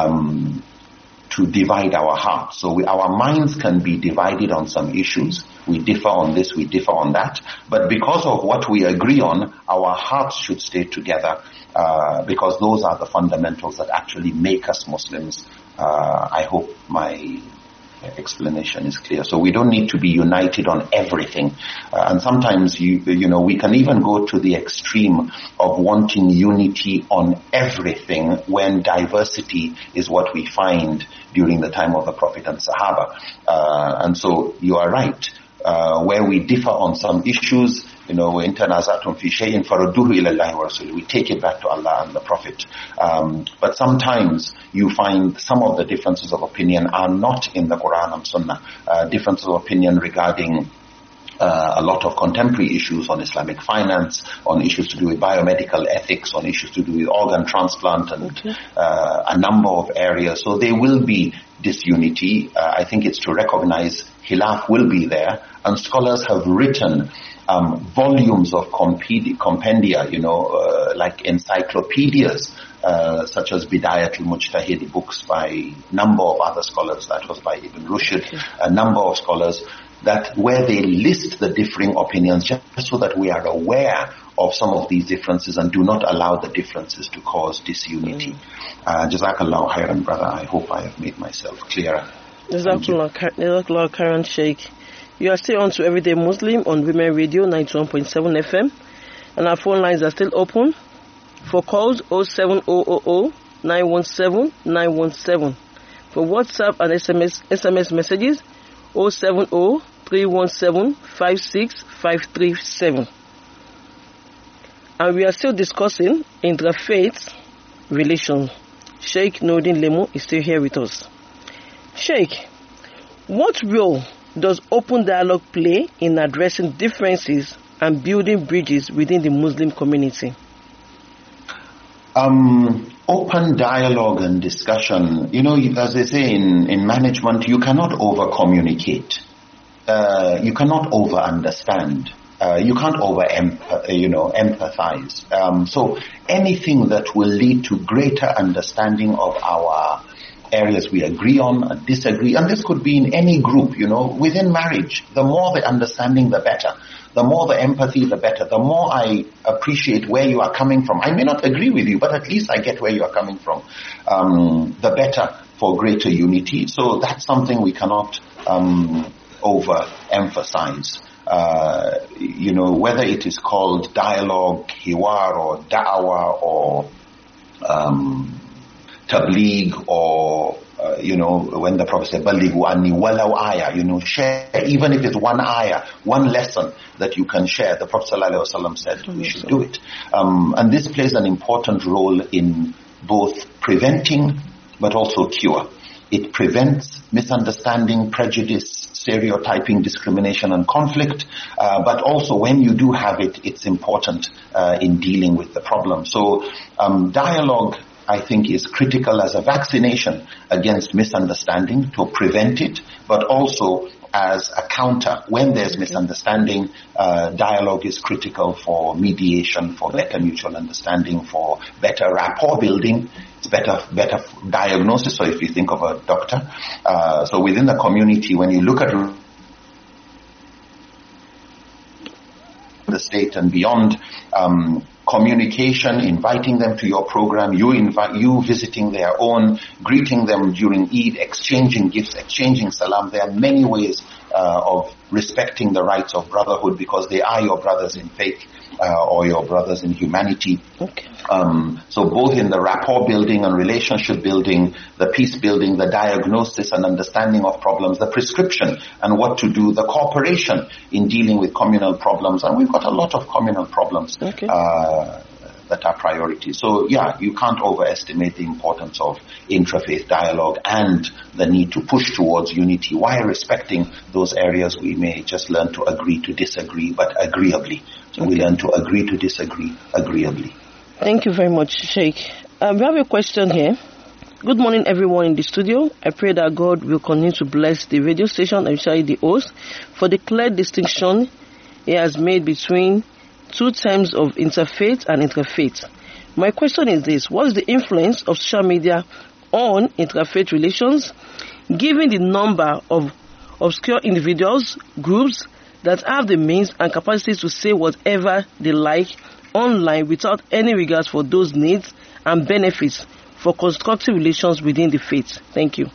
divide our hearts. So our minds can be divided on some issues. We differ on this, we differ on that. But because of what we agree on, our hearts should stay together, because those are the fundamentals that actually make us Muslims. I hope my explanation is clear. So we don't need to be united on everything. And sometimes, we can even go to the extreme of wanting unity on everything when diversity is what we find during the time of the Prophet and Sahaba. And so you are right. Where we differ on some issues, we take it back to Allah and the Prophet. But sometimes you find some of the differences of opinion are not in the Quran and Sunnah. Differences of opinion regarding a lot of contemporary issues on Islamic finance, on issues to do with biomedical ethics, on issues to do with organ transplant, and a number of areas. So there will be disunity. I think it's to recognize khilaf will be there, and scholars have written volumes of compendia, like encyclopedias, such as Bidayat al-Mujtahid, books by a number of other scholars. That was by Ibn Rushd, a number of scholars, that where they list the differing opinions, just so that we are aware of some of these differences and do not allow the differences to cause disunity. Jazakallah khairan, brother. I hope I have made myself clearer. Jazakallah khairan, Sheikh. You are still on to Everyday Muslim on Women Radio 91.7 FM, and our phone lines are still open for calls 07000 917 For WhatsApp and SMS messages, 070-317-56537. And we are still discussing interfaith relations. Sheikh Nordin Lemo is still here with us. Sheikh, what role does open dialogue play in addressing differences and building bridges within the Muslim community? Open dialogue and discussion, as they say in management, you cannot over-communicate. You cannot over-understand. You can't empathize. So anything that will lead to greater understanding of our areas we agree on and disagree, and this could be in any group, within marriage, the more the understanding, the better. The more the empathy, the better. The more I appreciate where you are coming from. I may not agree with you, but at least I get where you are coming from. The better for greater unity. So that's something we cannot overemphasize. Whether it is called dialogue, hiwar, or da'wah, or tabligh, or when the Prophet said, "Balighu anni walau ayah," share, even if it's one ayah, one lesson that you can share. The Prophet ﷺ said we should do it. And this plays an important role in both preventing but also cure. It prevents misunderstanding, prejudice, stereotyping, discrimination, and conflict. But also when you do have it, it's important in dealing with the problem. So dialogue, I think, is critical as a vaccination against misunderstanding, to prevent it, but also as a counter. When there's misunderstanding, dialogue is critical for mediation, for better mutual understanding, for better rapport building. It's better diagnosis. So if you think of a doctor, so within the community, when you look at the state and beyond, communication, inviting them to your program, you visiting their own, greeting them during Eid, exchanging gifts, exchanging salam. There are many ways of respecting the rights of brotherhood, because they are your brothers in faith or your brothers in humanity. Okay. So both in the rapport building and relationship building, the peace building, the diagnosis and understanding of problems, the prescription and what to do, the cooperation in dealing with communal problems. And we've got a lot of communal problems that are priorities. So yeah, you can't overestimate the importance of intrafaith dialogue and the need to push towards unity while respecting those areas we may just learn to agree to disagree, but agreeably. So we learn to agree to disagree agreeably. Thank you very much, Sheikh. We have a question here. Good morning, everyone in the studio. I pray that God will continue to bless the radio station, especially the host, for the clear distinction He has made between two terms of interfaith and interfaith. My question is this: what is the influence of social media on interfaith relations, given the number of obscure individuals, groups that have the means and capacity to say whatever they like online without any regards for those needs and benefits for constructive relations within the faith? Thank you.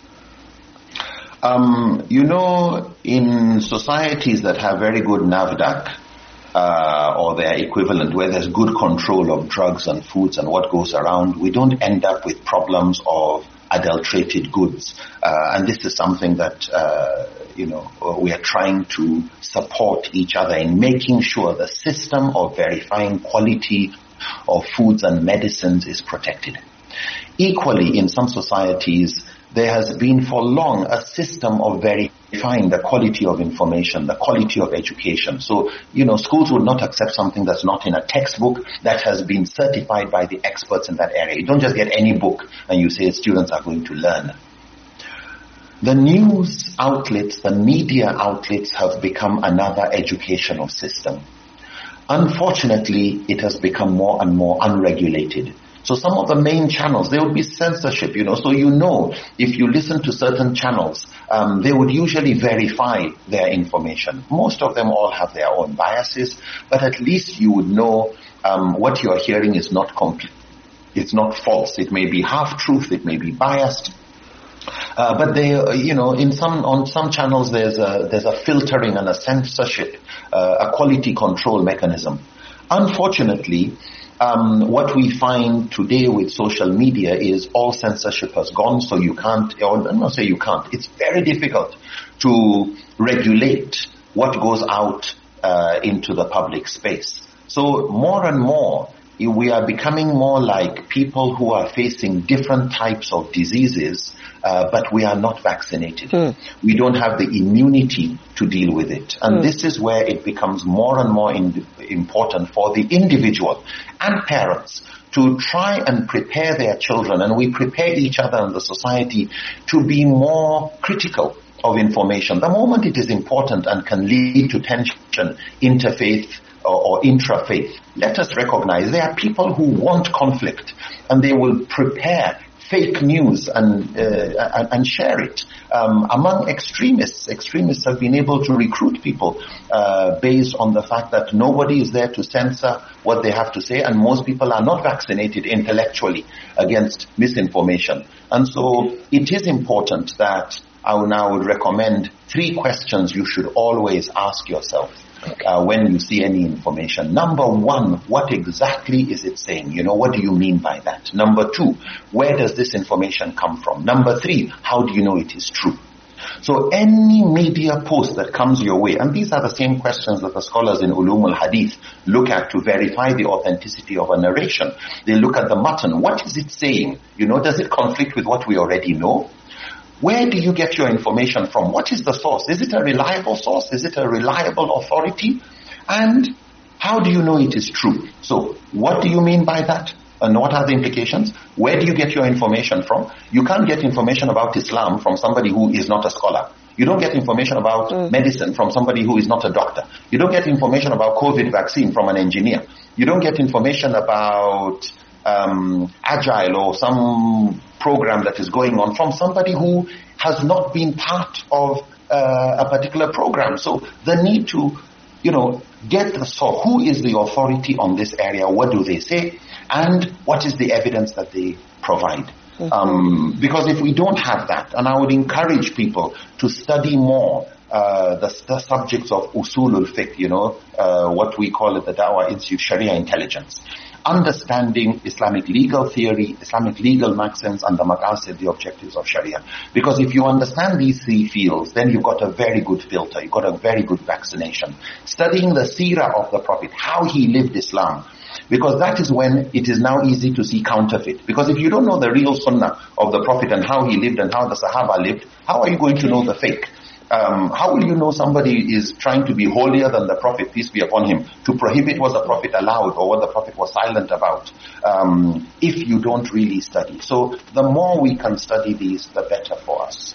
In societies that have very good NAFDAC, or their equivalent, where there's good control of drugs and foods and what goes around, we don't end up with problems of adulterated goods. And this is something that, we are trying to support each other in, making sure the system of verifying quality of foods and medicines is protected. Equally, in some societies, there has been for long a system of verifying the quality of information, the quality of education. So, schools would not accept something that's not in a textbook that has been certified by the experts in that area. You don't just get any book and you say students are going to learn. The news outlets, the media outlets have become another educational system. Unfortunately, it has become more and more unregulated. So some of the main channels, there would be censorship, so if you listen to certain channels, they would usually verify their information. Most of them all have their own biases, but at least you would know what you are hearing is not complete. It's not false. It may be half-truth, it may be biased. But they, on some channels there's a filtering and a censorship, a quality control mechanism. Unfortunately, What we find today with social media is all censorship has gone, so you can't, or I'm not saying you can't, it's very difficult to regulate what goes out into the public space. So more and more, we are becoming more like people who are facing different types of diseases, but we are not vaccinated. We don't have the immunity to deal with it. And this is where it becomes more and more important for the individual and parents to try and prepare their children, and we prepare each other in the society to be more critical of information. The moment it is important and can lead to tension, interfaith, or intra-faith, let us recognize there are people who want conflict, and they will prepare fake news and share it among extremists. Extremists have been able to recruit people based on the fact that nobody is there to censor what they have to say, and most people are not vaccinated intellectually against misinformation. And so it is important that I would recommend 3 questions you should always ask yourself when you see any information. Number 1, what exactly is it saying? What do you mean by that? Number 2, where does this information come from? Number 3, how do you know it is true? So any media post that comes your way, and these are the same questions that the scholars in Ulum al-Hadith look at to verify the authenticity of a narration. They look at the matan. What is it saying? Does it conflict with what we already know? Where do you get your information from? What is the source? Is it a reliable source? Is it a reliable authority? And how do you know it is true? So what do you mean by that? And what are the implications? Where do you get your information from? You can't get information about Islam from somebody who is not a scholar. You don't get information about medicine from somebody who is not a doctor. You don't get information about COVID vaccine from an engineer. You don't get information about Agile or some program that is going on from somebody who has not been part of a particular program. So the need to, get the source. Who is the authority on this area? What do they say? And what is the evidence that they provide? Because if we don't have that, and I would encourage people to study more the subjects of usulul fiqh, what we call at the Dawah Institute, Sharia intelligence. Understanding Islamic legal theory, Islamic legal maxims, and the maqasid, the objectives of Sharia. Because if you understand these 3 fields, then you've got a very good filter, you've got a very good vaccination. Studying the seerah of the Prophet, how he lived Islam, because that is when it is now easy to see counterfeit. Because if you don't know the real sunnah of the Prophet and how he lived and how the Sahaba lived, how are you going to know the fake? How will you know somebody is trying to be holier than the Prophet, peace be upon him, to prohibit what the Prophet allowed or what the Prophet was silent about, if you don't really study? So the more we can study these, the better for us.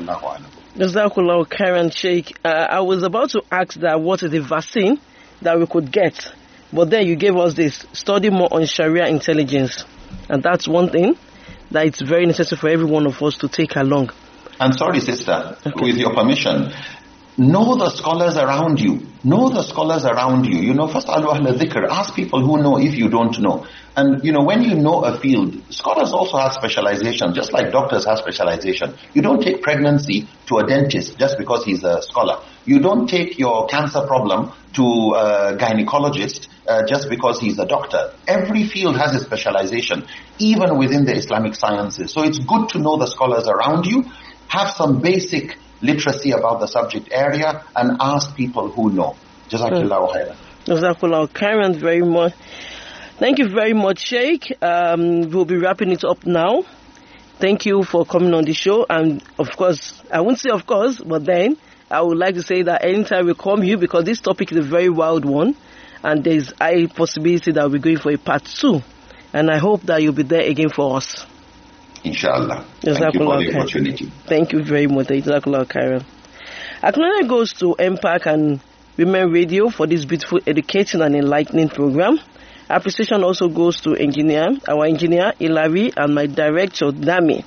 Jazakallah Khairan, Sheikh. I was about to ask that what is the vaccine that we could get, but then you gave us this, study more on Sharia intelligence. And that's one thing that it's very necessary for every one of us to take along. And sorry, sister, with your permission, know the scholars around you. Know the scholars around you. First, ask people who know if you don't know. And, when you know a field, scholars also have specialization, just like doctors have specialization. You don't take pregnancy to a dentist just because he's a scholar. You don't take your cancer problem to a gynecologist just because he's a doctor. Every field has a specialization, even within the Islamic sciences. So it's good to know the scholars around you. Have some basic literacy about the subject area and ask people who know. Jazakallahu khairan. Jazakallahu khairan very much. Thank you very much, Sheikh. We'll be wrapping it up now. Thank you for coming on the show. And of course, I won't say of course, but then I would like to say that anytime we come here, because this topic is a very wild one, and there's a high possibility that we're going for a part 2. And I hope that you'll be there again for us. Inshallah. Thank you for the opportunity. Thank you very much. Jazakallah khairan. Acknowledgement goes to MPAC and Women Radio for this beautiful educating and enlightening program. Appreciation also goes to our engineer Ilari, and my director Dami.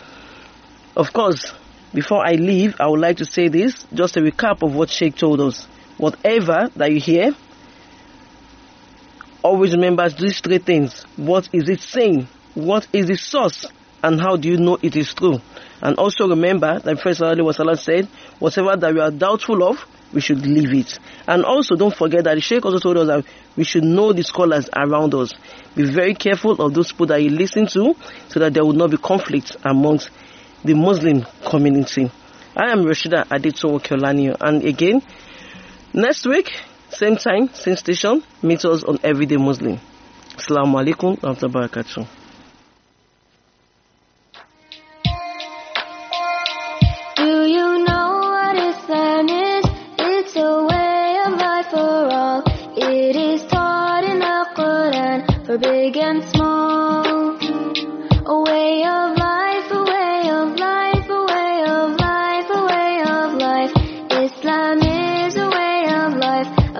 Of course, before I leave, I would like to say this, just a recap of what Sheikh told us. Whatever that you hear, always remember these 3 things. What is it saying? What is the source? And how do you know it is true? And also remember that Prophet ﷺ said, whatever that you are doubtful of, we should leave it. And also, don't forget that the Sheikh also told us that we should know the scholars around us. Be very careful of those people that you listen to, so that there will not be conflict amongst the Muslim community. I am Rashida Adetowo Keolani, and again, next week, same time, same station, meet us on Everyday Muslim. Assalamu alaikum wa rahmatullahi wa barakatuh. Do you know what Islam is? It's a way of life for all. It is taught in the Quran for big and small. A way of life